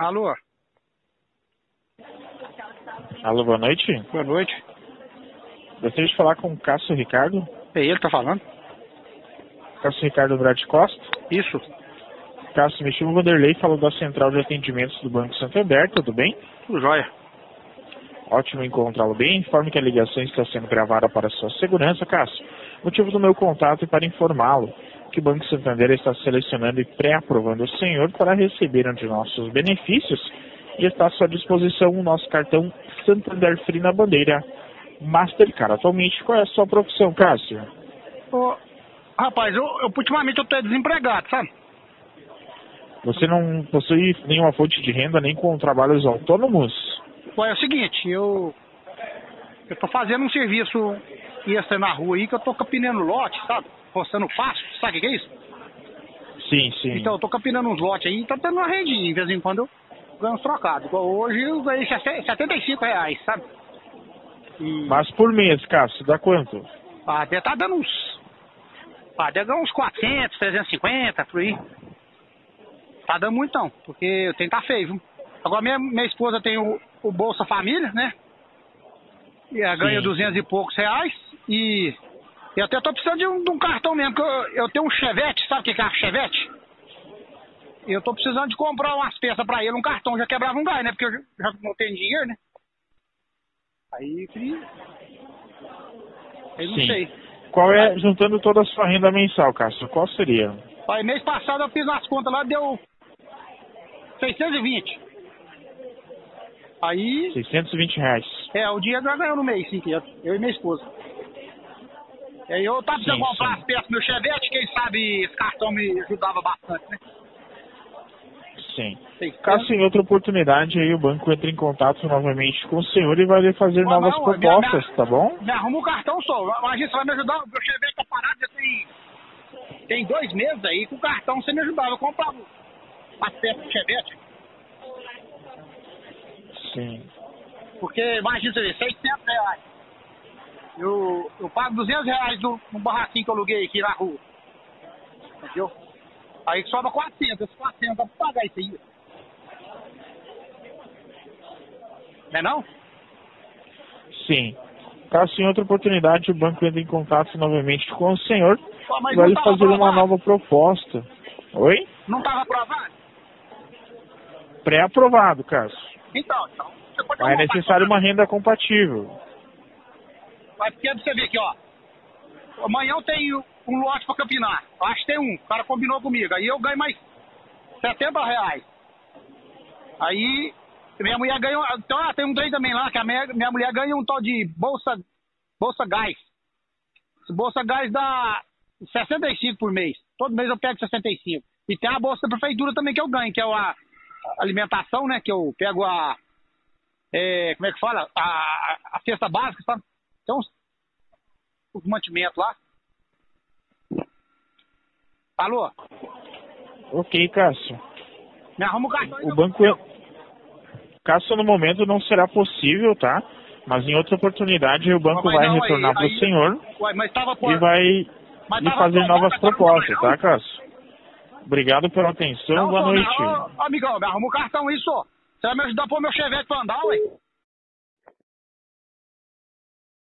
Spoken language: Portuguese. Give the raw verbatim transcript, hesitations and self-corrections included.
Alô? Alô, boa noite. Boa noite. Gostaria de falar com o Cássio Ricardo. É ele que tá falando? Cássio Ricardo Brad Costa. Isso. Cássio, me chamo Vanderlei, falo da Central de Atendimentos do Banco Santander, tudo bem? Tudo jóia. Ótimo encontrá-lo bem. Informe que a ligação está sendo gravada para sua segurança, Cássio. O motivo do meu contato é para informá-lo que o Banco Santander está selecionando e pré-aprovando o senhor para receber um de nossos benefícios e está à sua disposição o nosso cartão Santander Free na bandeira Mastercard. Atualmente, qual é a sua profissão, Cássio? Ô, rapaz, eu, eu ultimamente eu tô desempregado, sabe? Você não possui nenhuma fonte de renda nem com trabalhos autônomos? Pô, é o seguinte, eu eu tô fazendo um serviço extra na rua aí que eu tô capinando lote, sabe? Roçando pasto, sabe o que é isso? Sim, sim. Então eu tô capinando uns lotes aí e tá tendo uma rendinha, de vez em quando eu ganho uns trocados. Igual hoje eu ganhei setenta e cinco reais, sabe? E... Mas por mês, Cássio, dá quanto? Ah, deve tá dando uns... Ah, deve dar uns quatrocentos, trezentos e cinquenta, por aí. Tá dando muito não, porque o trem tá feio, viu? Agora minha, minha esposa tem o, o Bolsa Família, né? E ela ganha duzentos e poucos reais. E eu até tô precisando de um, de um cartão mesmo, porque eu, eu tenho um Chevette, sabe o que é carro Chevette? E eu tô precisando de comprar umas peças pra ele, um cartão, já quebrava um gás, né? Porque eu já, já não tenho dinheiro, né? Aí, queria... Aí não Sim. sei. Qual é, juntando toda a sua renda mensal, Cássio, qual seria? Aí mês passado eu fiz nas contas lá, deu seiscentos e vinte. Aí... seiscentos e vinte reais. É, o dinheiro já ganhou no mês, sim, eu, eu e minha esposa. E aí eu tava precisando Sim, comprar sim. as peças do meu Chevette, quem sabe esse cartão me ajudava bastante, né? Sim. seiscentos. Cássio, em outra oportunidade, aí o banco entra em contato novamente com o senhor e vai lhe fazer Não, novas não, propostas, me, tá bom? Me arruma um cartão só. Imagina, você vai me ajudar, o meu Chevette tá parado já tem, tem dois meses aí, com o cartão você me ajudava, eu comprava as peças do Chevette. Sim. Porque, imagina você ver, seiscentos reais. Eu, eu pago duzentos reais no, no barraquinho que eu aluguei aqui na rua. Entendeu? Aí sobra quatrocentos, esses quatrocentos dá pra pagar isso aí. Não é não? Sim. Cássio, em outra oportunidade, o banco entra em contato novamente com o senhor Pô, mas e vai não lhe tava fazer uma aprovado. nova proposta. Oi? Não tava aprovado? Pré-aprovado, Cássio. Então, então, você pode Mas é arrumar necessário pra- uma renda compatível. Mas porque você vê aqui, ó. Amanhã eu tenho um lote pra campinar. Eu acho que tem um. O cara combinou comigo. Aí eu ganho mais setenta reais. Aí minha mulher ganha. Então, ah, tem um trem também lá, que a minha, minha mulher ganha um tal de bolsa, bolsa gás. Esse bolsa gás dá sessenta e cinco por mês. Todo mês eu pego sessenta e cinco. E tem a bolsa da prefeitura também que eu ganho, que é a alimentação, né? Que eu pego a. É, como é que fala? A, a, a cesta básica, sabe? Então, os, os mantimentos lá. Alô? Ok, Cássio. Me arruma o cartão aí. O banco... Cássio, no momento, não será possível, tá? Mas em outra oportunidade, o banco Mas vai não, retornar aí- para o aí- senhor Ué, mas tava por... e vai mas lhe tava fazer aprovado, novas agora não propostas, vai, tá, Cássio? Obrigado pela atenção, Não, boa só, noite. não, ô, amigão, me arruma o cartão aí, só. Você vai me ajudar a pôr meu Chevette pra andar, ué?